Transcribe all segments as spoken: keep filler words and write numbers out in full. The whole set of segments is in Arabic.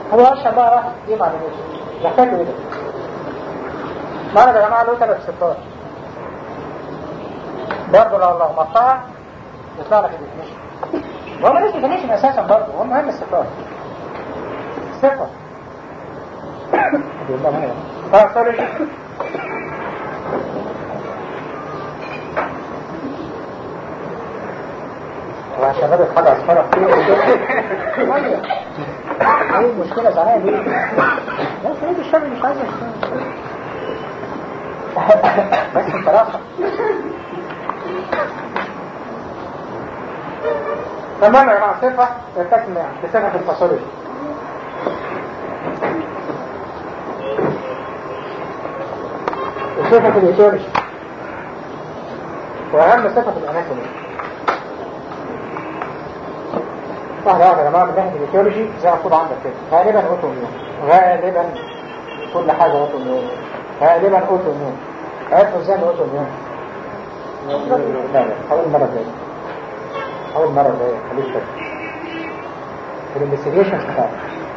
هو اشهر بقى واحد دي معلومات يحتاج له ايه ده؟ مرض يا جماعه له ثلاث صفات برضه لو لو مقطعها يطلع لك الديفينيشن. هو مالوش ديفينيشن اساسا برضه، هو مهم الصفات. صفه بالله ما هي اه سوري وعشان بدأت حاجة أصفرة كتير ايه المشكلة زعلان ليه؟ لا سيد الشر مش عايز يشتغل بس انت راحة تمام يا جماعة صفة تتسمع بصفة الفاصولوجي. وصفة الإيتيولوجي وأهم صفة الأناتومي. واحدة واحدة يا جماعة من ناحية الإيتيولوجي زي ما مكتوب عندك كده غالبا أوتوميون، غالبا كل حاجة أوتوميون، غالبا أوتوميون. عرفوا ازاي أوتوميون؟ لا لا أول مرة جاية أول مرة جاية خليك فاكر في الانفستيجيشن بتاعتك.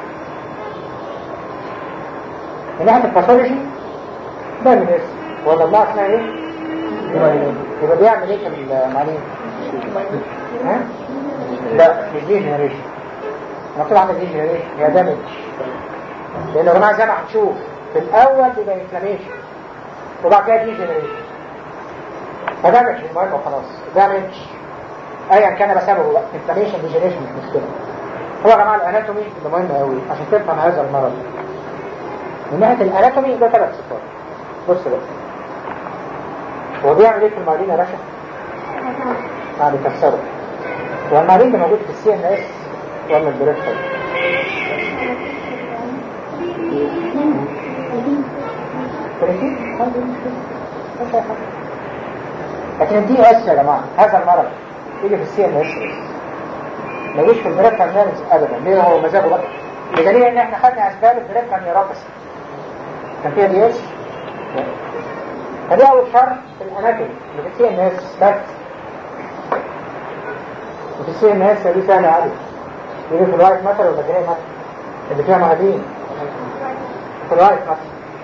من ناحية الباثولوجي ده من اسم ولا الله اسمها ايه؟ يبقى بيعمل ايه في المعلومة؟ ها؟ لا مش دي جنريشن، مكتوب عندك دي جنريشن هي دامج. لأنه يا جماعة زي ما هنشوف في الأول بيبقى انفلاميشن وبعد كده دي جنريشن فدامج المهم وخلاص. دامج أيا كان بسببه بقى انفلاميشن دي جنريشن مش مشكلة. هو يا جماعة الأناتومي ده مهم قوي عشان تفهم هذا المرض. من ناحية الأناتومي ده ثلاث صفات. بص بقى هو بيعمل ايه في المعلين يا باشا؟ ما بيكسره. هو المعلين ده موجود في السي ان اس ولا البريفرال؟ لكن الدي اس يا جماعة هذا المرض يجي في السي ان اس ما يجيش في البريفرال نيرفز ابدا. ليه؟ هو مزاجه بقى بدليل ان احنا خدنا اسباب البريفرال نيوروباثي كان فيها دي اس. فدي اول شرط في الاناتومي اللي في السي ان اس بس. وفي السي ان اس دي سهله عادي يجي في الوايت ماتر ولا جراي ماتر اللي فيها مهدين في الوايت ماتر.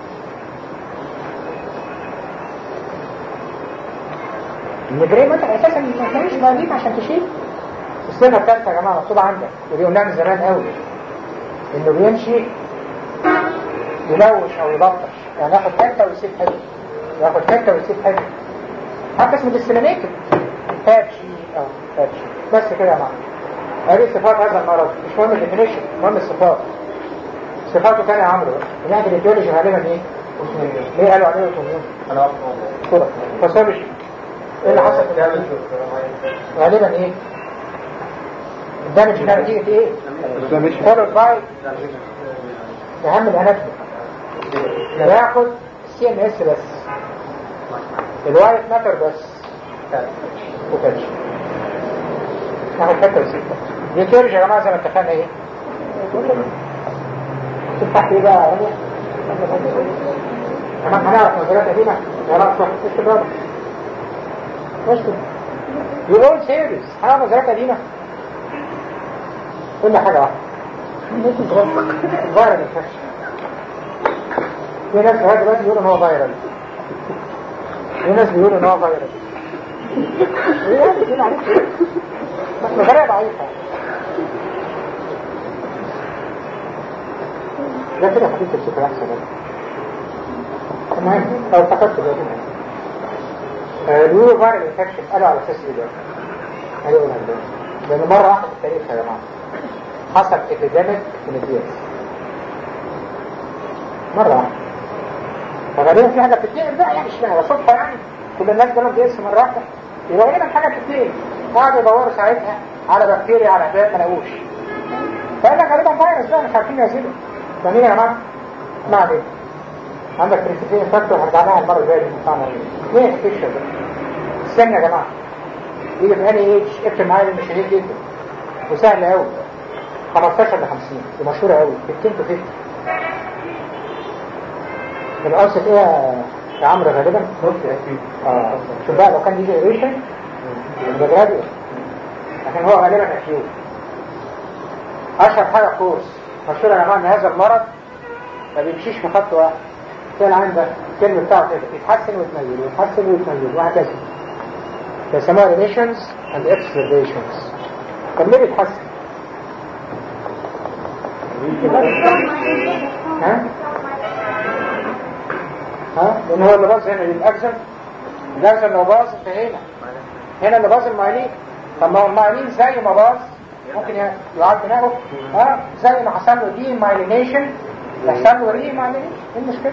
الجراي ماتر اساسا ما كانش مهدين عشان تشيل. الصفه الثالثه يا جماعه مكتوبه عندك ودي قلناها من زمان قوي انه بيمشي يلوش او يبطش يعني ياخد حته ويسيب حته ياخد حته ويسيب حته حتى اسمه ديسلينيتد تابشي او تابشي بس كده يا معلم. هذه صفات هذا المرض مش مهم الديفينيشن مهم الصفات. صفاته كان يا عمرو من ناحيه الايديولوجي غالبا ايه؟ ليه قالوا عليه اوتوميون؟ انا كده فسابش ايه اللي حصل في الدمج غالبا ايه؟ الدمج كان نتيجه ايه؟ فولو باي اهم الاناتومي ياخد السي ان اس بس الوايت ماتر بس وكاتش ناخد حته وسيطه. دي ترجع يا جماعه زي ما اتفقنا ايه؟ تفتح ايه بقى يا رمية؟ كمان هنعرف نظريات قديمه ولا صح ايش كده؟ ايش كده؟ يقول سيريس هنعرف نظريات قديمه كل حاجه واحده فايرال انفكشن. في ناس لغايه دلوقتي بيقولوا ان هو فايرال في ناس بيقولوا ان هو فايرال ايه بيقولوا عليك ايه؟ بس نظريه ضعيفه ده كده حديث الشكل احسن. المهم لو افتكرت ده النيو فايرال انفكشن قالوا على اساس ايه ده؟ قالوا لها لان مره واحده في التاريخ يا جماعه حصل ابيديميك من الدياس مرة واحدة. فغالبا في حاجة بتتنقل بقى يعني اشمعنى صدفة يعني كل الناس جالهم دياس مرة واحدة يبقى غالبا حاجة بتتنقل. قعدوا يدوروا ساعتها على بكتيريا على حاجات ما لقوش فقال لك غالبا فيروس بقى مش عارفين يزيدوا. فمين يا جماعة؟ ما عليك عندك بريسيبين فاكتور هرجع لها المرة الجاية اللي بتاعنا ليه الفيشر ده؟ السن يا جماعة يجي في اني ايج اكتب معايا مش شديد جدا وسهل قوي خمستاشر ل خمسين دي مشهورة قوي خمسين تو خمسين. الأوسط ايه يا عمرو غالبا؟ اه شوف بقى لو كان دي جنريشن يبقى جراديوس لكن هو غالبا اكيوت. اشهر حاجة كورس مشهور يا جماعه ان هذا المرض ما بيمشيش في خط واحد. كان عندك الكلمه بتاعه كده يتحسن ويتنيل ويتحسن ويتنيل وهكذا. بيسموها ريميشنز اند اكسلريشنز. طب ليه بيتحسن؟ ها؟ ها؟ لان هو اللي باظ هنا الاكزم. الاكزم لو باظ انتهينا. هنا اللي باظ المايلين. طب ما هو المايلين زي ما باظ ممكن يعاد بناؤه. ها؟ زي ما حصل له دي مايلينيشن يحصل له ري مايلينيشن. ايه المشكله؟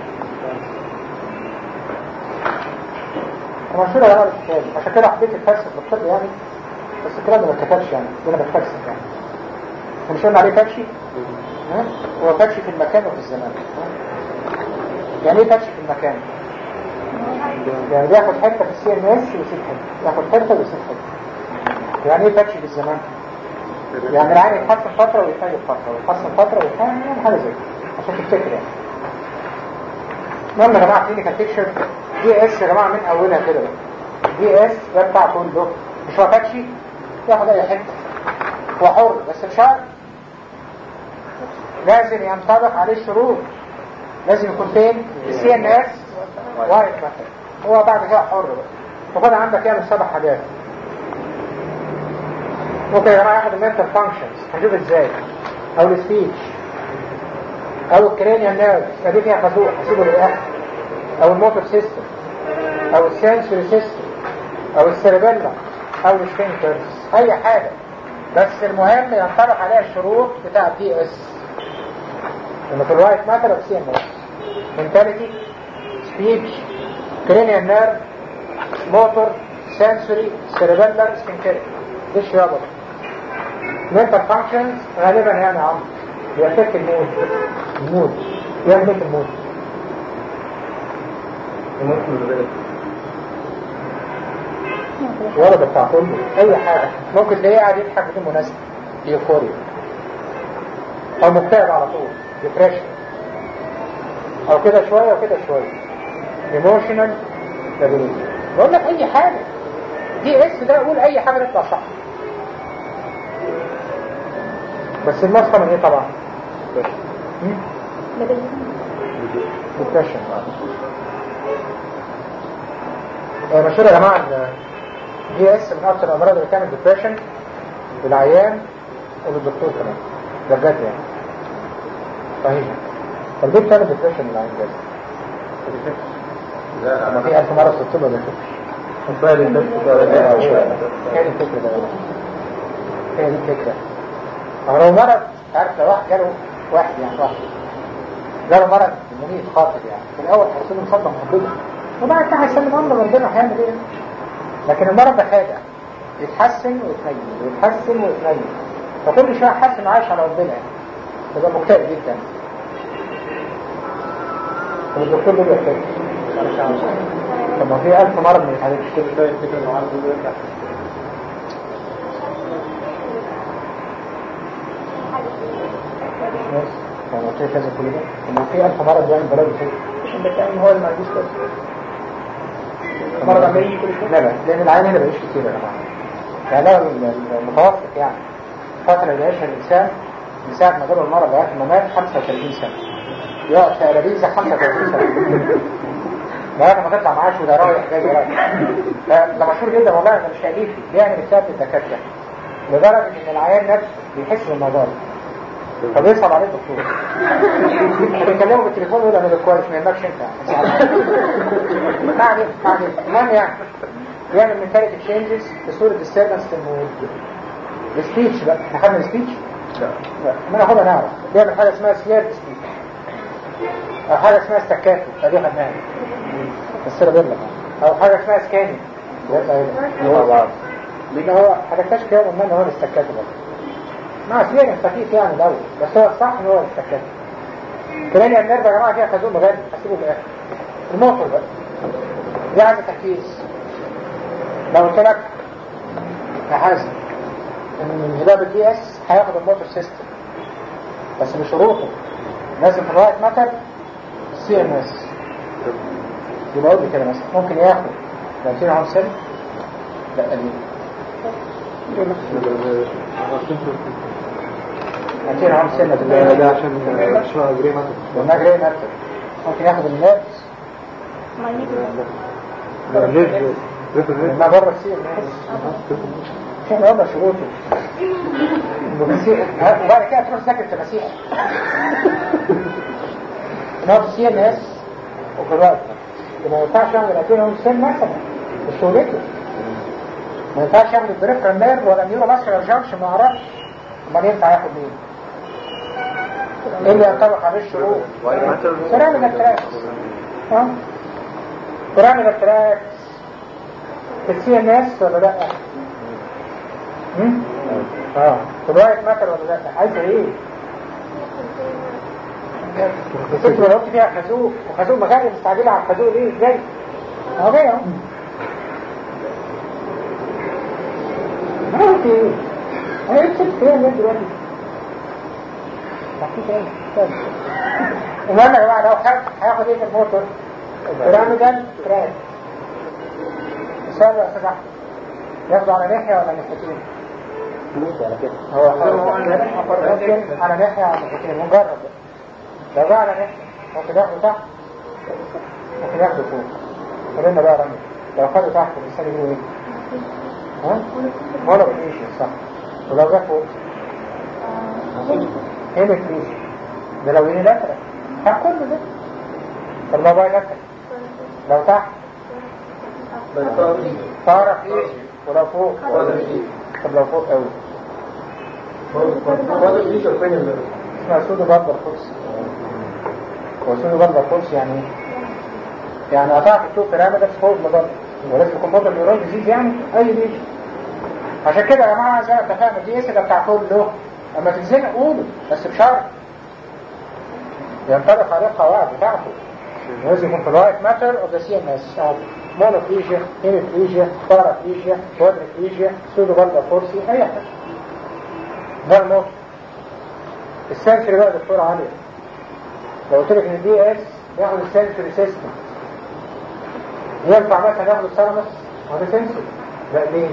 مشهور يا جماعه الكتاب، عشان كده حبيت اتفلسف بالطب يعني، بس الكلام ده ما اتكتبش يعني، انا بتفلسف يعني. مش قلنا عليه فاتشي؟ ها؟ هو فاتشي في المكان وفي الزمان. ها؟ يعني ايه فاتشي في المكان؟ يعني بياخد حته في السي ام اس ويسيب حته، ياخد حته ويسيب حته. يعني ايه فاتشي في الزمان؟ يعني العين يتحسن فتره ويتنجد فتره ويتحسن فتره ويتنجد يعني حاجه زي كده عشان تفتكر يعني. المهم يا جماعه كلينيكال بيكتشر دي اس يا جماعه من اولها كده بقى. دي اس ده بتاع كله مش هو فاتشي ياخد اي حته، هو حر بس بشرط لازم ينطبق عليه الشروط. لازم يكون فين السي ان اس وايت مثلا. هو بعد كده حر بقى. فخد عندك يعني سبع حاجات. ممكن يا جماعه ياخد المنتال فانكشنز هنشوف ازاي، او السبيتش، او الكرينيال نيرف دي فيها خازوق هسيبه للاخر، او الموتور سيستم، او السنسوري سيستم، او السيربيلا، او السفنكترز، اي حاجه بس المهم ينطبق عليها الشروط بتاع دي اس. لما في الوايت ماتر او سي ام اس، منتاليتي، سبيتش، كرينيال نيرف، موتور، سنسوري، سيربيلر، سفنكتري. دي الشيابه. mental functions غالبا يعني عم بيأفكت المود. المود يعمل ايه في المود؟ ورد بتاع كله اي حاجه ممكن تلاقيه قاعد يضحك بدون مناسبه، يوفوريا، او مكتئب على طول، ديبريشن، او كده شويه وكده شويه، ايموشنال ستابيليتي. بقول لك اي حاجه دي اس ده، اقول اي حاجه تطلع صح. بس النسخه من ايه طبعا؟ ديبريشن. مشهور يا جماعه دي اس من اكثر الامراض اللي بتعمل ديبريشن للعيان وللدكتور كمان. ده بجد يعني. صحيح. طب ليه بتعمل ديبريشن للعيان بجد؟ لا ما في ألف مرة في الطب ولا كده. هي دي الفكرة ده. هي دي الفكرة. لو مرض عارف، لو واحد جاله واحد يعني واحد جاله مرض منيء خاطر يعني، في الأول هيصير مصدم محدودة وبعد كده هيسلم أمر ربنا هيعمل إيه؟ لكن المرض ده حاجة يتحسن ويتنين ويتحسن ويتنين، فكل شوية حسن عايش على ربنا يعني، تبقى مكتئب جدا. طب الدكتور ده بيحتاج طب ما في ألف مرض من الحاجات كده الفكرة إنه عارف إنه يرجع. بس فأنا قلت كذا كل ده إنه في ألف مرض يعني بلاد كده عشان بتعمل هو اللي ما عندوش كده مرض عمالين كل شوية. لا لا لأن العين هنا بيعيش كتير يا جماعة. يعني لو المتوسط يعني الفترة اللي يعيشها الإنسان من ساعة ما جاله المرض لغاية ما مات خمسة وثلاثين سنة. يقعد في أرابيزة خمسة وثلاثين سنة لغاية ما تطلع معاش وده رايح جاي رايح. ده مشهور جدا والله، ده مش تأليفي بيعمل بسبب الدكاترة لدرجة إن العيان نفسه بيحس بالموضوع ده فبيصعب عليه الدكتور. بيكلمه بالتليفون يقول أنا كويس ما يهمكش أنت. ما عليك ما عليك. المهم يعني بيعمل mentality changes بصورة disturbance في المود. السبيتش بقى احنا خدنا السبيتش؟ لا لا ما ناخدها نعرف. بيعمل حاجة اسمها سليرد سبيتش او حاجة اسمها استكاتو فدي خدناها السيربيلا، او حاجة اسمها سكاني لان هو حاجتاش كده قلنا ان هو الاستكاتو بقى مع سليرد خفيف يعني الاول، بس هو الصح ان هو الاستكاتو. كلاني النرد يا جماعة فيها خازوق مغادر هسيبه بالاخر. الموتور بقى دي عايزة تركيز. لو قلت لك يا حازم ان من هداب الدي اس هياخد الموتور سيستم بس بشروطه لازم في الوقت مثلا سي ام اس، يبقى اقول لي كده مثلا ممكن ياخد ثلاثين عام سنة لا قليل هاتين عام سنة ده ده عشان شوية جري ماتر قلنا جري ماتر ممكن ياخد النفس ده ليه ليه ما بره السير كان وضع شروطه وبعد كده تروح تذاكر التماسيح نقعد السير ناس وفي الوقت ما ينفعش يعمل أكيد هم سن مثلا مش شغلته ما ينفعش يعمل البريفرال نيرف ولا نيورو ماسكولار جانكشن ما اعرفش امال ينفع ياخد مين؟ ايه اللي ينطبق عليه الشروط؟ بيراميدال تراكس ها؟ بيراميدال تراكس تسير ناس ولا لا؟ هم؟ اه الوايت ماتر ولا لا؟ عايزه ايه؟ الست لو قلت فيها خازوق وخازوق مغارب مستعجله على الخازوق ليه ازاي؟ اهو جاي اهو عارف ايه؟ انا ايه الست فيها ليه دلوقتي؟ تحكيش ايه؟ المهم يا جماعه لو حد هياخد ايه في الموتور؟ بيراميدال تراك السؤال يا استاذ احمد ياخده على ناحيه ولا ناحيتين؟ على كده هو ممكن على ناحيه على ناحيتين ونجرب لو بقى على ناحيه ممكن ياخده تحت ممكن ياخده فوق قلنا بقى رمي لو خده تحت الانسان يجيله ايه؟ ها؟ ولا بنيش صح ولو جه فوق هنا كريش ده لو هنا لاترة تحت كله ده طب لو بقى لاترة لو تحت طارق ايه ولو فوق طب لو فوق قوي اسمها سودو بابر فورس هو سودو بابر فورس يعني ايه؟ يعني قطعت التوب بيراميدال فوق المضاد ولازم يكون بابر نيورون ديزيز يعني اي ديزيز عشان كده يا جماعه زي ما اتفقنا دي اس ده بتاع كله اما تنزل قوله بس بشرط ينطبق عليه القواعد بتاعته لازم يكون في الوايت ماتر اوف ذا سي ام اس مونوفليجيا هيميفليجيا بارافليجيا كوادريفليجيا سودو بابر فورسي اي حاجه ده الموت السنسوري بقى دكتور علي لو قلت لك ان الدي اس ياخد السنسوري سيستم ينفع مثلا ياخد الثالاموس هذا سنسوري لا ليه؟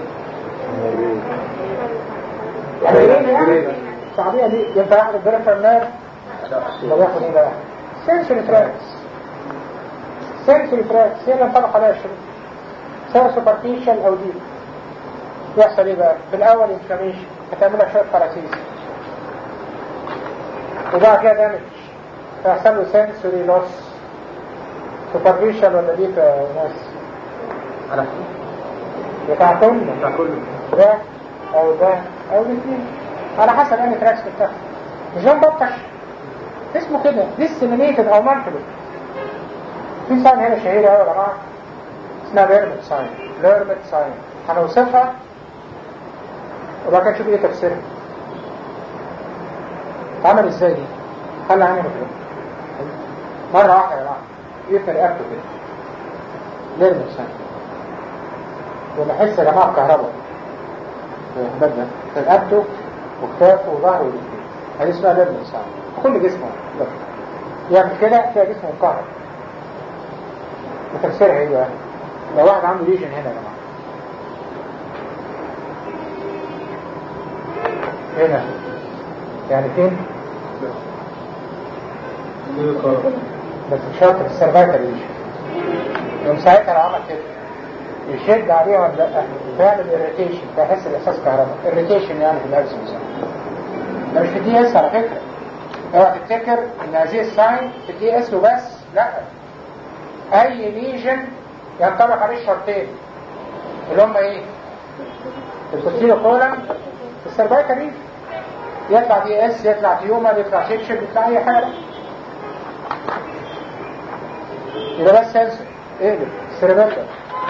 يعني ليه يعني؟ الشعبية دي ينفع ياخد البريفرال نيرف طب ياخد ايه بقى؟ سنسوري تراكس سنسوري تراكس هي اللي انطبق عليها الشروط سواء سوبرفيشال او ديب يحصل ايه بقى؟ في الاول انفلاميشن هتعمل لك شويه باراسيس وبعد كده دامج فيحصل له سنسوري لوس سوبرفيشال ولا ديب يا ناس؟ على بتاع كله بتاع كله ده او ده او الاثنين على حسب انهي تراكس بتاعته مش ده مبطش اسمه كده ديسيمينيتد او مانتلو في ساين هنا شهيره قوي يا جماعه اسمها ليرمت ساين ليرمت ساين هنوصفها وبعد كده نشوف ايه تفسيرها عمل ازاي دي خلي عيني مكتوب مره واحده يا جماعه يقفل رقبته كده ليرمت ساين وبحس يا جماعه بكهرباء بدنا في رقبته وكتافه وظهره والاثنين هذه اسمها ليرمت ساين كل جسمه يعمل كده تلاقي جسمه مكهرب وتفسيرها ايه بقى؟ لو واحد عنده ليجن هنا يا جماعه هنا يعني فين؟ بس مش شرط في السيرفايكال ليجن يوم ساعتها لو عمل كده يشد عليه ولا لا تعمل اريتيشن تحس باحساس كهرباء اريتيشن يعني في الهلس مثلا ده مش في الدي اس على فكره اوعى تفتكر ان هذه الساين في الدي اس وبس لا اي ليجن ينطبق عليه الشرطين اللي هم ايه البوستيريو كولم السيرفايكال ليجن يطلع دي اس يطلع تيومر يطلع شيكشن يطلع اي حاجه يبقى بس سنسور اقلب السيربيلم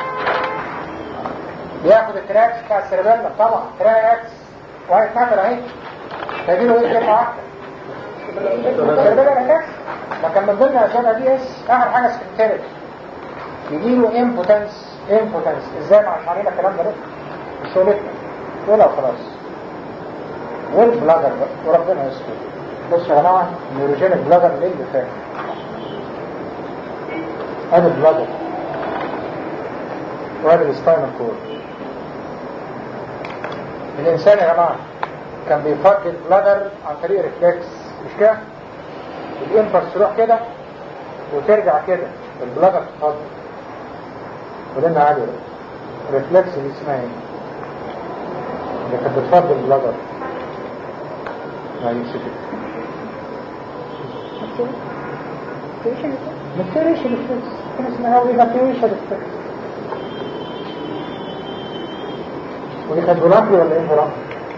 بياخد التراكس بتاع السيربيلم طبعا تراكس وايت ماتر اهي تجيله ايه كلمه واحده السيربيلم اتاكس لكن من ضمن اسبابها دي اس اخر حاجه سكنتريك يجيله امبوتنس امبوتنس ازاي مع شعرين الكلام ده مش شغلتنا ولا خلاص والبلاجر بقى وربنا يستر بصوا يا جماعه النيوروجينيك بلاجر ليه اللي فات هذا البلاجر وهذا السباينال كورد الانسان يا جماعه كان بيفضي البلادر عن طريق ريفلكس، مش كده؟ الانفرس تروح كده وترجع كده، البلادر تفضي ولنا عالي ريفلكس دي اسمها ايه؟ اللي كانت بتفضي البلادر ما يمسكت مكتوريشن ريفلكس، كان اسمها ايفاكيويشن ريفلكس. ودي كانت فولانتري ولا ايه فولانتري؟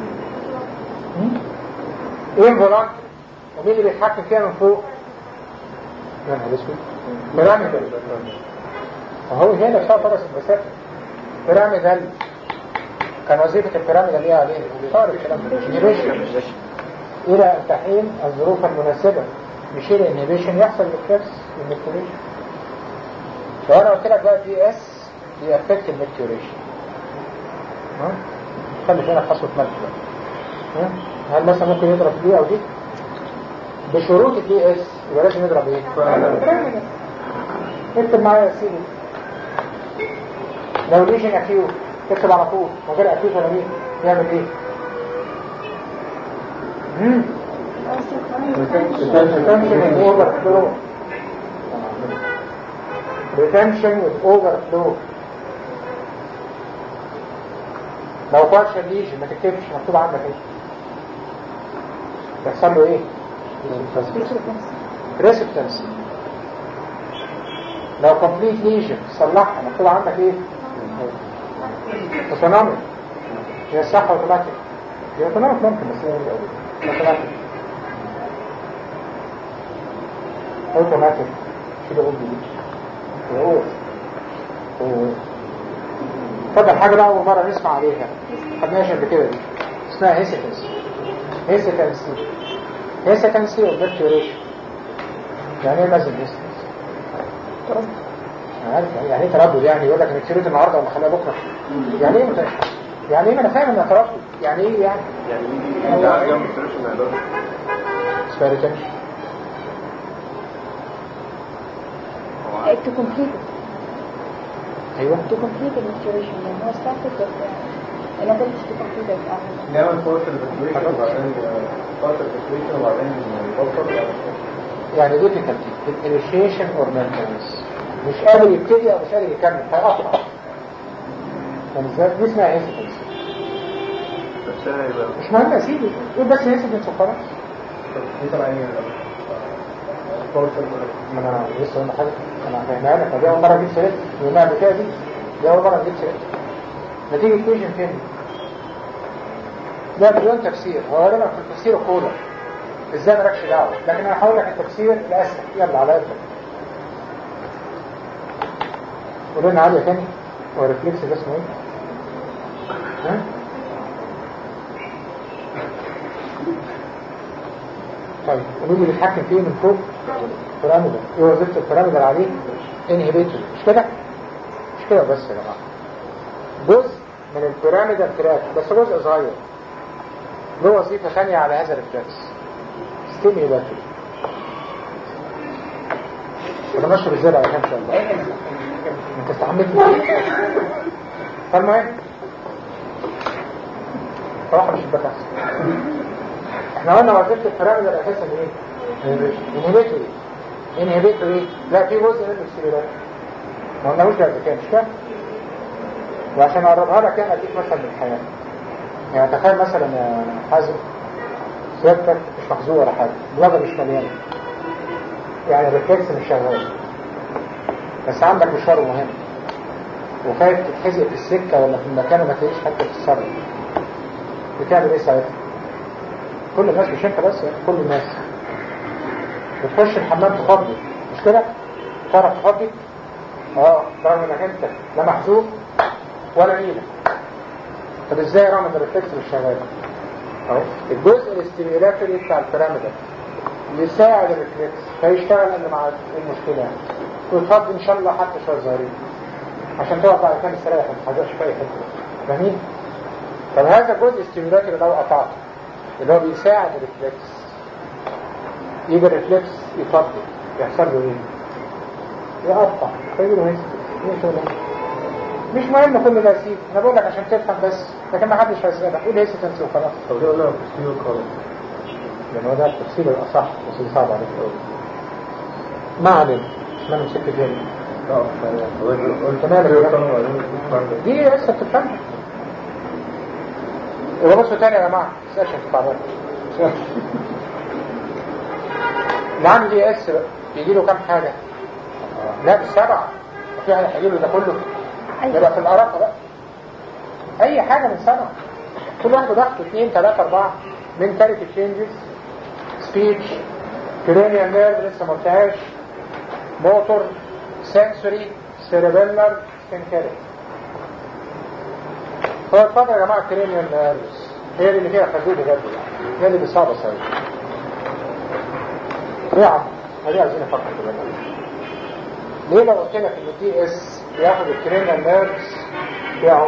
ايه فولانتري؟ ومين اللي بيتحكم فيها من فوق؟ يا نهار اسود، بيراميدال. وهو هنا بتاع فرس المسافه بيراميدال. كان وظيفه البيراميدال ايه عليه؟ صار الكلام ده الى ان تحين الظروف المناسبه يشيل الانهبيشن يحصل ريفلكس الميكتوريشن. لو انا قلت لك بقى دي اس دي افكت الميكتوريشن، ها خلي فينا خطوه ملك بقى. هل مثلا ممكن يضرب دي او دي بشروط الدي اس؟ يبقى لازم يضرب ايه؟ اكتب معايا يا سيدي لو ليجن اكيوت اكتب على طول من غير اكيوت ولا مين يعمل ايه؟ امم retention with overflow retention with overflow. لو partial lesion ما تكتبش، مكتوب عندك ايه؟ يحصل له ايه؟ precipitancy. لو complete lesion صلحها، مكتوب عندك ايه؟ autonomic. هي صح اوتوماتيك، هي autonomic ممكن بس هي automatic اوتوماتيك كده قول دي اوه اوه. فضل حاجه بقى اول مره نسمع عليها خدناش قبل كده، دي اسمها هيسيتنسي. هيسيتنسي هيسيتنسي اوف ميكتوريشن. يعني ايه لازم هيسيتنسي؟ عارف يعني ايه تردد؟ يعني يقول لك انا كتيرت النهارده ولا خليها بكره. يعني ايه متى؟ يعني ايه؟ ما انا فاهم انها تردد. يعني ايه يعني؟ يعني ايه ده على جنب ميكتوريشن ما يقدرش اسمها ريتنشن to complete it. ايوه to complete the maturation يعني هو started but انا قلت to complete it. نعمل فورس الفيكتوريشن وبعدين فورس الفيكتوريشن وبعدين الفورس. يعني difficulty in initiation or maintenance، مش قادر يبتدي او مش قادر يكمل هيقطع. يعني ازاي دي اسمها هيسيتنس؟ مش مهم يا سيدي، قول بس هيسيتنس وخلاص. دي طبعا ايه؟ ما انا لسه قلنا حاجه انا فاهمها لك. دي اول مره اجيب سيرت يومها قبل كده، دي دي اول مره اجيب سيرت. نتيجه كويشن فين؟ ده بدون تفسير، هو غالبا في التفسير كولا ازاي مالكش دعوه، لكن انا هقول لك التفسير الاسهل. يلا على قدك. قولوا لنا عاليه تاني. هو الريفلكس ده اسمه ايه؟ ها؟ طيب قولوا لي بيتحكم فيه من فوق؟ بيراميدال. ايه وظيفه البيراميدال عليه؟ انهبيتوري. مش كده؟ مش كده بس يا جماعه. جزء من البيراميدال تراك بس جزء صغير له وظيفه ثانيه على هذا الريفلكس، ستيميولاتوري. انا ماشي بالزرع يا ان شاء الله. انت استحملتني. فالمهم صراحه مش البحث. احنا قلنا وظيفه البيراميدال اساسا ايه؟ انهبيتوري. انهبيتوري لا في جزء منه ستيميولاتوري. ما قلناهوش قبل كده مش كده؟ وعشان اقربها لك انا اديك مثلا من الحياه. يعني تخيل مثلا يا حازم سيادتك مش محظوظ ولا حاجه، الوضع مش مليان، يعني الريفلكس مش شغال، بس عندك مشوار مهم وخايف تتحزق في السكه ولا في المكان وما تلاقيش حتى تتصرف. بتعمل ايه ساعتها؟ كل الناس مش انت بس، يعني كل الناس بتخش الحمام تفضي، مش كده؟ تعرف تفضي؟ اه رغم انك انت لا محزوق ولا نيلة. طب ازاي رغم ان الريفلكس مش شغال؟ اهو الجزء الاستيميولاتوري بتاع البيراميدال يساعد الريفلكس فيشتغل اللي مع المشكله يعني. وتفضي ان شاء الله حتى شويه صغيرين عشان تقف على كام استريح ما تحرقش في اي حته. فاهمين؟ طب هذا الجزء الاستيميولاتوري لو قطعته اللي هو بيساعد الريفلكس، يجي الريفلكس يفضي، يحصل له ايه؟ يقطع فيجي له هيك. ايه شغله؟ مش مهم كل ده سيب، انا بقول لك عشان تفهم بس، لكن ما حدش هيسألك قول ايه ستنسي وخلاص. طب ليه قلنا بروسيدور كولم؟ لان هو ده التفسير الاصح بس صعب عليك قوي. ما علينا ما نمسك فيه. لا قلت مالك دي لسه بتفهمها. يبقى بصوا تاني يا جماعه سيشن تعبان. اللي عامل دي اس بقى يجي له كام حاجه؟ لا بالسبعه في حاجه هيجي له ده كله يبقى في الارقه بقى اي حاجه من سبعه كل واحد ضغط اثنين ثلاثه اربعه من ثالث تشينجز سبيتش كرينيال نيرف لسه ما قلتهاش موتور سنسوري سيربيلر سكنكاري. هو اتفضل يا جماعه كرينيال نيرفز هي اللي فيها خدود بجد هي اللي بصعبه سوي. ليه عم؟ ليه عايزين نفكر دلوقتي؟ ليه لو قلت لك ان الدي اس بياخد الكرينيال نيرفز بتاعه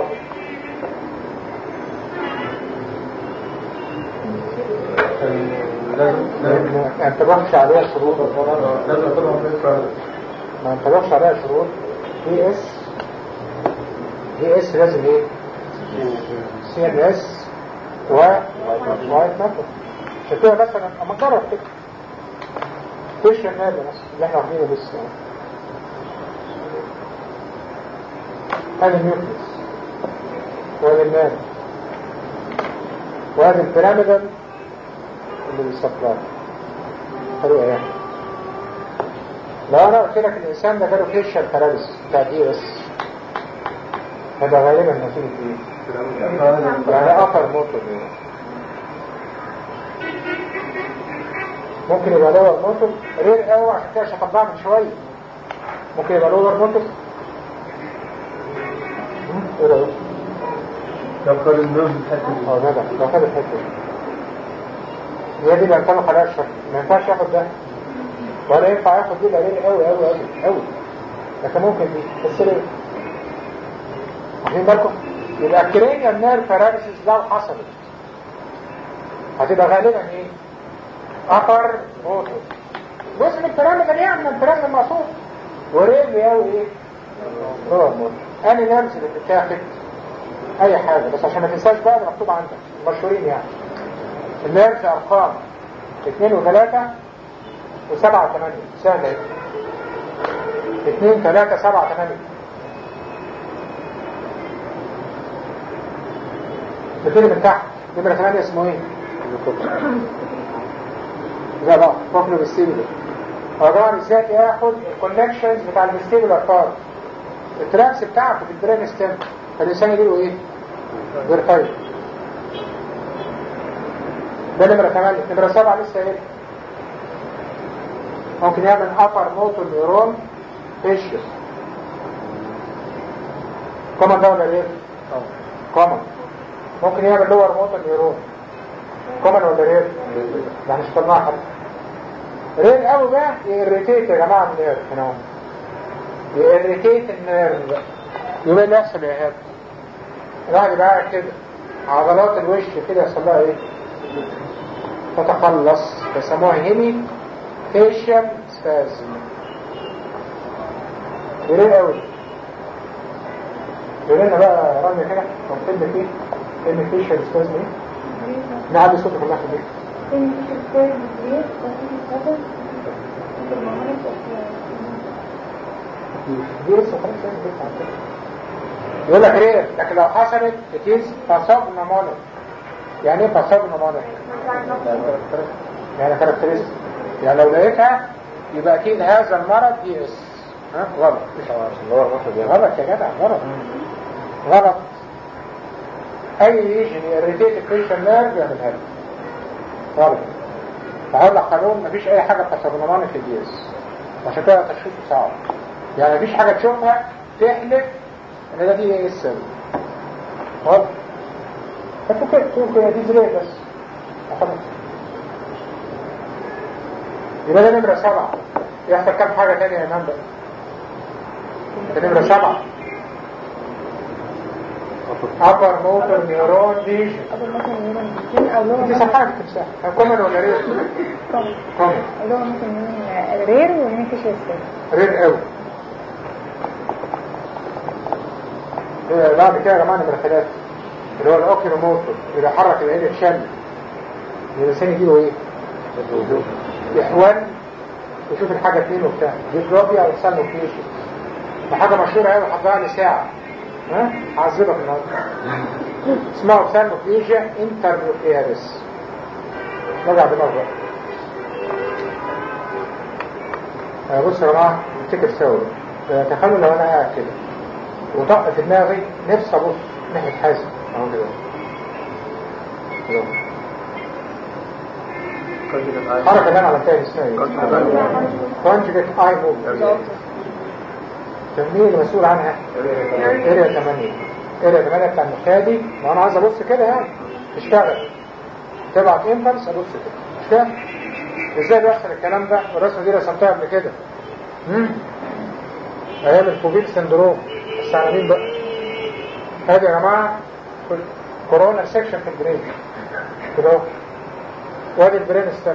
ما انتبهش عليها شروط لازم اخدهم في الفرد. ما انتبهش عليها شروط دي اس دي اس لازم ايه؟ سي ان اس و وايت ماتر. عشان كده مثلا اما نجرب كده فيشن نيرف مثلا اللي احنا واخدينه لسه هذا النيوكليس وهذا النيرف وهذا البيراميدال اللي بيسبلاي حلو ايه؟ لو انا قلت لك الانسان ده جاله فيشل باراليسيس بتاع دي اس هذا غالبا نتيجه ايه؟ يعني اثر موتور ممكن يبقى لور موتور رير قوي عشان كده شطبناها من شويه. ممكن يبقى لور موتور ايه رايك؟ لو خد النوم الحته دي اه جدع لو خد الحته دي هي دي اللي هنطلق عليها الشكل ما ينفعش ياخد ده ولا ينفع ياخد دي قليل قوي قوي قوي قوي لكن ممكن دي بس ليه؟ واخدين بالكم؟ يبقى الكرينيال نيرف باراليسيس لو حصلت هتبقى غالبا ايه؟ أثر موتور جزء من البيراميدال يعني من البيراميدال المقصود وريل ياوي ايه؟ هو موتور أنا نمس اللي بتتاخد أي حاجة بس عشان ما تنساش بقى مكتوب عندك مشهورين يعني النيرف أرقام اثنين وثلاثة وسبعة وثمانية سهلة ايه؟ اثنين ثلاثة سبعة ثمانية بتيجي من تحت نمرة ثمانية اسمه ايه؟ ده بقى فقر بالسيبلر هو ازاي ياخد الكونكشنز بتاع الفيستيبولار بارت التراكس بتاعته في البرين ستيم فالإنسان يجيله ايه؟ فيرتايل ده نمرة ثمانية. نمرة سبعة لسه ايه؟ ممكن يعمل أبر موتور نيورون فيشيوس كومن ده ولا رير؟ كومن. ممكن يعمل لور موتور نيورون كومن ولا رير؟ يعني مش طلعها حد رير قوي بقى يريتيت يا جماعة النيرف هنا اهو يريتيت النيرف يبقى اللي يحصل يا هاد الواحد يبقى قاعد كده عضلات الوش كده يحصل لها ايه؟ تتخلص بيسموها هيمي فيشيال سبازم يرير قوي يقولنا بقى رمي كده ونفل فيه هيمي فيشيال سبازم ايه؟ نعلي صوته في الناحية دي دي لسه خلاص يقول لك رير لكن لو حصلت تكيز فصابنا مونر يعني ايه فصابنا مونر؟ يعني كاركترستيك يعني لو لقيتها يبقى اكيد هذا المرض دي اس ها غلط مش غلط يا جدع غلط غلط اي ليجن يريتيت الكريشن نيرف يعملها لك غلط. فهقول لك قانون مفيش اي حاجه فصابنا في الدي اس عشان كده تشخيصه صعب يعني مفيش حاجه تشوفها تحلف ان ده دي اس غلط فتوكي تقول دي زريق بس خلاص. يبقى ده نمرة سبعة يحصل كم حاجة تانية يا امام بقى ده نمرة سبعة upper motor neuron lesion دي صفحة تمساح كومن ولا رير؟ كومن اللي هو ممكن رير ومين فيش يستر رير قوي بعد كده يا جماعه نمره ثلاثه اللي هو الاوكيلوموتور اللي حرك العين اتشل الانسان يجيله ايه؟ يحول ويشوف الحاجه فين وبتاع ديبلوبيا او سالموكليشن. ده حاجه مشهوره قوي هتضيع لي ساعه ها هعذبك النهارده. اسمها سالموكليشن انترنيوكلياريس. رجع دماغك بقى. بص يا جماعه نفتكر سوا. تخيلوا لو انا قاعد كده وطق في دماغي نفسي ابص ناحيه حازم اهو كده حركه اللي انا عملتها اسمها ايه؟ كونجكت اي موفمنت. مين اللي مسؤول عنها؟ اريا ثمانية. اريا ثمانية بتاع المخادي. ما انا عايز ابص كده يعني تشتغل تبعت امبلس ابص كده مش كده؟ ازاي بيحصل الكلام ده؟ الرسمه دي رسمتها قبل كده امم ايام الفوبيل سندروم. بس على مين بقى؟ ادي يا جماعه كورونا سيكشن في البرين كده اهو. وادي البرين ستيم.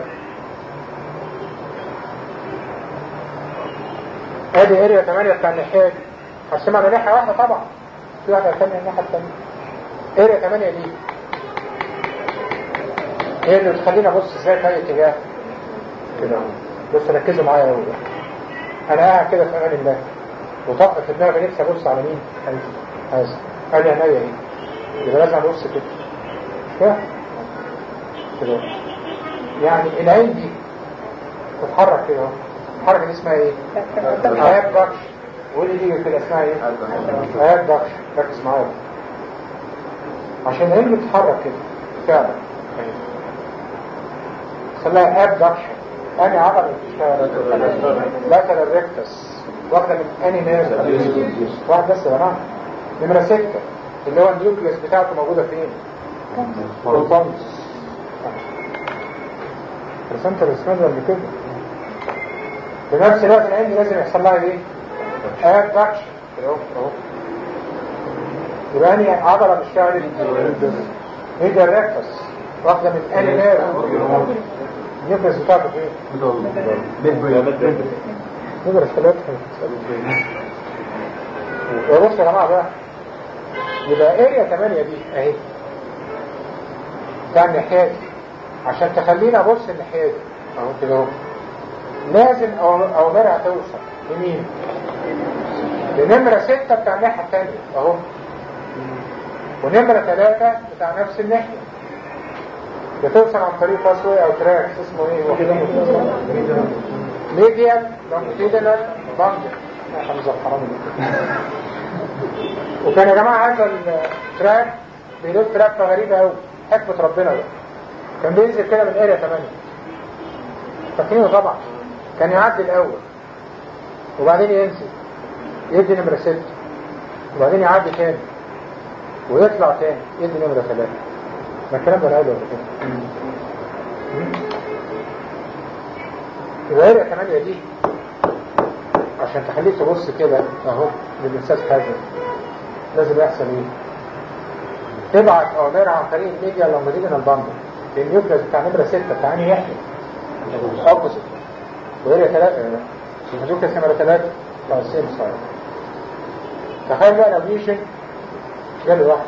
ادي اريا ثمانية بتاع الناحيه دي. هرسمها على ناحيه واحده طبعا. في واحده ثانيه الناحيه الثانيه. اريا ثمانية دي هي اللي بتخليني ابص ازاي في اي اتجاه كده. بص ركزوا معايا قوي. انا قاعد كده في امان الله وطاقه في دماغي نفسي ابص على مين؟ هذا قال لي عينيا ايه؟ يبقى لازم ابص كده كده كده. يعني العين دي تتحرك كده. الحركه دي اسمها ايه؟ هياب دكش. واللي دي كده اسمها ايه؟ هياب دكش. ركز معايا عشان العين بتتحرك كده فعلا خلاها اب دكشن. اني عضله بتشتغل لاترال ريكتس واحده من اني نيرف واحد بس يا جماعه. نمره ستة اللي هو النيوكليس بتاعته موجوده فين؟ البونس. رسمت الرسمه دي قبل كده. في نفس الوقت العين دي لازم يحصل لها ايه؟ اب دكشن اهو اهو. يبقى اني عضله بتشتغل ميديا ريكتس واحده من اني نيرف. النيوكليس بتاعته فين؟ نقدر ثلاثة. وبص يا جماعة بقى يبقى اريا ثمانية دي اهي بتاع الناحية دي عشان تخلينا ابص الناحية دي اهو كده اهو. لازم اوامرها توصل لمين؟ لنمرة ستة بتاع الناحية الثانية اهو. ونمرة ثلاثة بتاع نفس الناحية بتوصل عن طريق باسوي او تراكس اسمه ايه؟ ميديال لونجيتودينال بانجر. حمزه الحرامي. وكان يا جماعه هذا التراك بيدور تراك غريبه قوي حكمه ربنا بقى. كان بينزل كده من اريا ثمانية فاكرينه طبعا. كان يعدي الاول وبعدين ينزل يدي نمره ستة وبعدين يعدي تاني ويطلع تاني يدي نمره ثلاثة. ما الكلام ده قاله ولا كده؟ يبقى اريا ثمانية دي عشان تخليك تبص كده اهو للاستاذ حازم لازم يحصل ايه؟ تبعت اوامر عن طريق الميديا لونجيتودينال باندل. النيوكليس بتاع نمره ستة بتاع انهي ناحيه؟ اوبوزيت. واريا ثلاثة النيوكليس نمره ثلاثة بتاع السيم سايد. تخيل بقى لو ليشن جاله لوحده.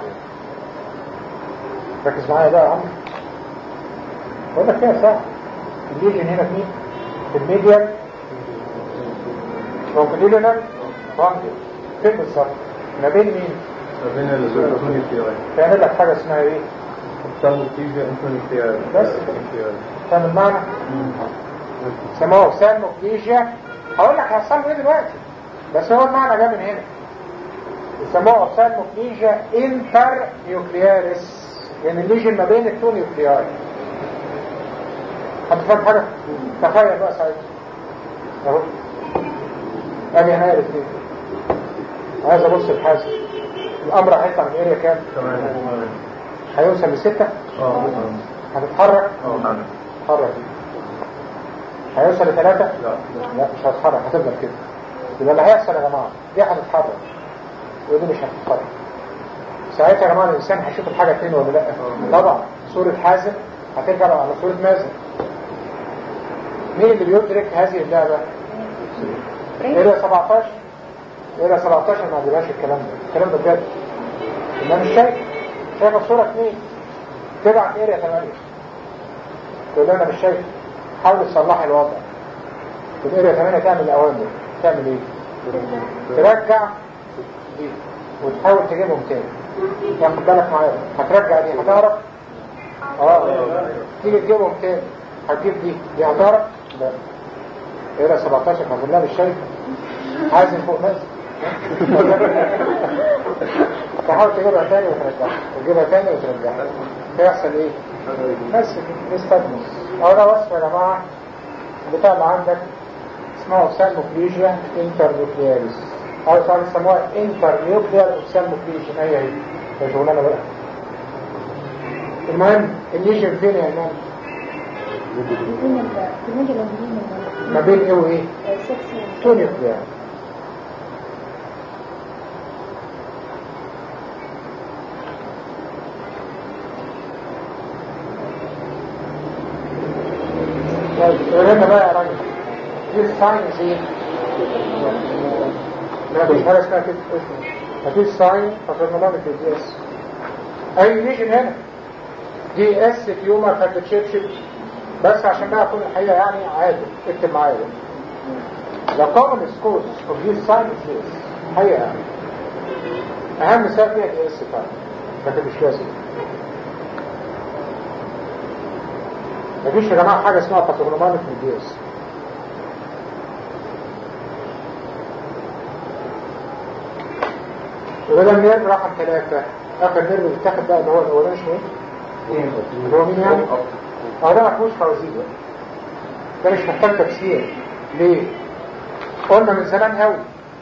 ركز معايا بقى يا عم. بقول لك كده صح. الليجن هنا في مين؟ في الميديال لونجيتودينال باندل. فين بالظبط؟ ما بين مين؟ ما بين الزوجين. تعمل لك حاجه اسمها ايه؟ سالموكليشن انترنيوكليار. بس فاهم المعنى؟ سموه سالموكليشن. هقول لك هيحصل له ايه دلوقتي بس هو المعنى جاي من هنا. سموه سالموكليشن انتر نيوكلياريس يعني الليجن ما بين التو نيوكليار. هتفهم حاجه؟ تخيل بقى ساعتها اهو ادي هنا الاثنين. عايز ابص الحاسب الامر هيطلع من اريا كام؟ هيوصل لستة. اه هتتحرك؟ اه هتتحرك. هيوصل لثلاثة؟ لا لا مش هتتحرك هتفضل كده. يبقى اللي هيحصل يا جماعه دي هتتحرك ودي مش هتتحرك. ساعتها يا جماعه الانسان هيشوف الحاجه فين ولا لا؟ طبعا صوره حازم هترجع على صوره مازن. مين اللي بيدرك هذه اللعبه؟ اريا سبعتاشر. اريا سبعتاشر ما عندهاش الكلام ده. الكلام ده بجد انا مش شايف شايف الصورة اتنين تبعت اريا ثمانية تقول انا مش شايف حاول تصلحي الوضع في الاريا ثمانية تعمل اوامر تعمل ايه؟ ترجع دي وتحاول تجيبهم تاني ياخد بالك معايا هترجع دي هتعرف؟ اه تيجي تجيبهم تاني هتجيب دي دي هتعرف؟ لا اريا سبعتاشر هقول لها مش شايفه عايز فوق ناس تحاول تجيبها تاني وترجعها وتجيبها تاني وترجعها هيحصل ايه؟ بس نستدمس او ده وصف يا جماعة بتاع اللي عندك اسمها اوبسالموكليجيا انترنيوكلياريس او ساعات يسموها انترنيوكليار اوبسالموكليجيا هي هي هي شغلانة بقى. المهم الليجن فين يا امام؟ ما بين ايه وايه؟ تو نيوكليار. هنا بقى يا راجل دي الساينز ايه؟ ما فيش حاجه اسمها كده ما فيش ساين فبرنامج دي اس اي ليجن هنا دي اس تيومر فاتشيبشن بس عشان بقى اكون الحقيقه يعني عادل اكتب معايا لا كومن سكوز اوف دي ساينز دي اس حقيقه يعني اهم سبب فيها دي اس فعلا لكن مش لازم. مفيش يا جماعة حاجة اسمها باثوجنومونيك من الدي اس. وده النيرف رقم ثلاثة آخر نيرف اللي اتاخد بقى اللي هو الأولاني اسمه ايه؟ اللي هو مين يعني؟ اه ده مفهوش خوازيق ده مش محتاج تفسير. ليه؟ قلنا من زمان قوي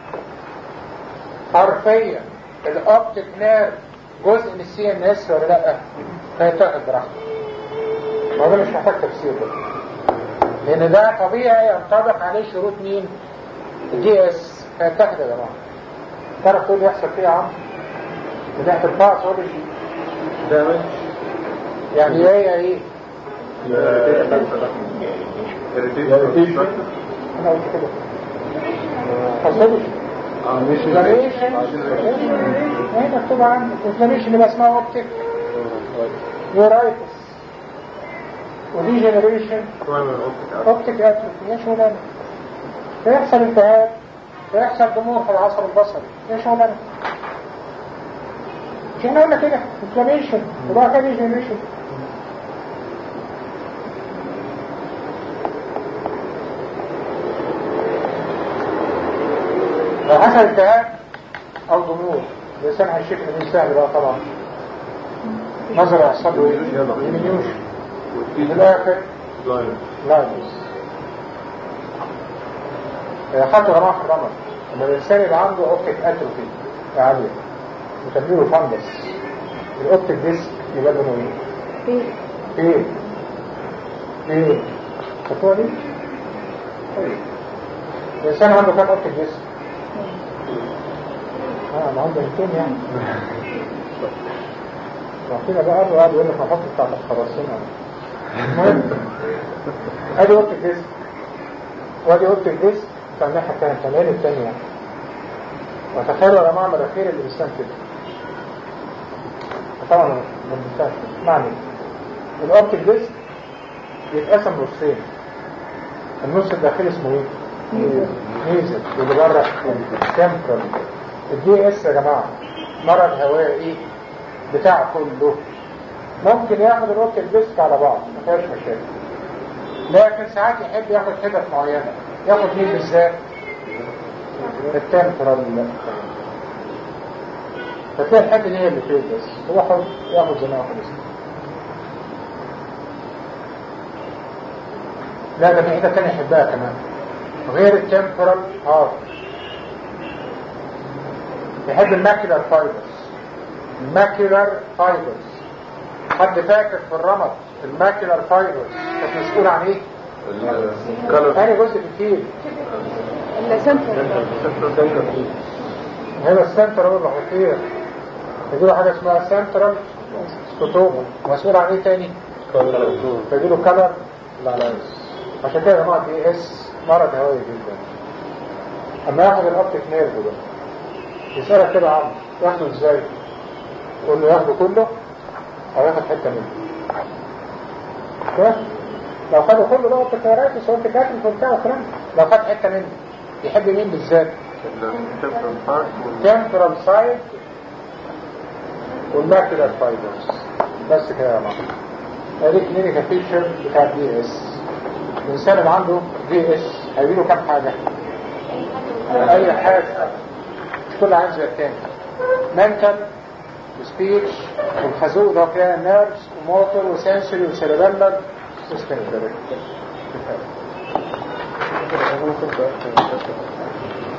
حرفيا الأوبتيك نيرف جزء من السي ان اس ولا لأ؟ فيتاخد براحته. وهذا مش محتاج تفسير ده لان ده طبيعي ينطبق عليه شروط مين؟ الدي اس فيتاخد يا جماعه. تعرف تقول لي يحصل فيه يا عم؟ من ناحيه الباثولوجي دامج يعني ايه ايه؟ irritation انا قلت كده باثولوجي انفلاميشن ايه مكتوب عندك انفلاميشن اللي اسمها اوبتيك نيورايتس ودي جنريشن اوبتيك اتروفي ايه شغلانه؟ فيحصل التهاب فيحصل دموع في العصب البصري ايه شغلانه؟ مش احنا قلنا كده انفلاميشن وبقى كده دي جنريشن. لو حصل التهاب او دموع الانسان هيشك من سهل بقى طبعا نظر يحصل له ايه؟ يمينيوشن في الاخر لاينس. حتى جماعة في الرمل لما الانسان يبقى عنده اوبتيك اتروفي عالية وتبديله فانجس الاوبتيك ديسك يبقى لونه ايه؟ ايه ايه خطوة دي؟ طيب الانسان عنده كام اوبتيك ديسك؟ اه ما عنده مئتين يعني وعطينا بقى قالوا قالوا يقول لك نحط بتاعت الخراصين المهم ادي اوبتيك ديسك وادي اوبتيك ديسك بتاع الناحية التانية التانية التانية يعني. وتخيلوا يا جماعة مناخير اللي بيستان كده طبعا ما بيستانش معنى الاوبتيك ديسك يتقسم نصين النص الداخلي اسمه ايه؟ ميزل اللي بره التمبرال. الدي اس يا جماعة مرض هوائي بتاع كله ممكن ياخد الاوبتيك ديسك على بعض ما فيهاش مشاكل لكن ساعات يحب ياخد حتت معينة ياخد مين بالذات؟ التمبرال. فتلاقي الحته دي هي اللي فيه بس هو حر ياخد زي ما ياخد اسمه. لا ده في حته ثانيه يحبها كمان غير التمبرال هارت يحب الماكيولار فايبرز. الماكيولار فايبرز حد فاكر في الرمد الماكيولار فايبرز كانت مسؤول عن ايه؟ ثاني جزء كتير السنتر هنا السنتر هو الخطير يجيله حاجة اسمها سنترال سكوتوما مسؤول عن ايه تاني؟ يجيله كلر لالايز. عشان كده يا جماعة دي اس مرض هوائي جدا. اما ياخد الاوبتيك نيرف ده يسألك كده عم ياخده ازاي؟ قول له ياخده كله او ياخد حته منه. كويس؟ لو خدوا كله ده التكرارات وقلت كاتب وبتاع وكلام، لو خد حته منه يحب مين بالذات؟ التمبرال سايد والماكيولار فايبرز. بس كده يا جماعه. ادي كلينيكال فيتشر بتاع الدي اس. الانسان اللي عنده دي اس هيجي له كام حاجه؟ اي حاجه مش كل عام زي التاني. منتال وسبيتش والخازوق ده فيها نيرفز وموتور وسنسوري وسيربيلر وسكنتري.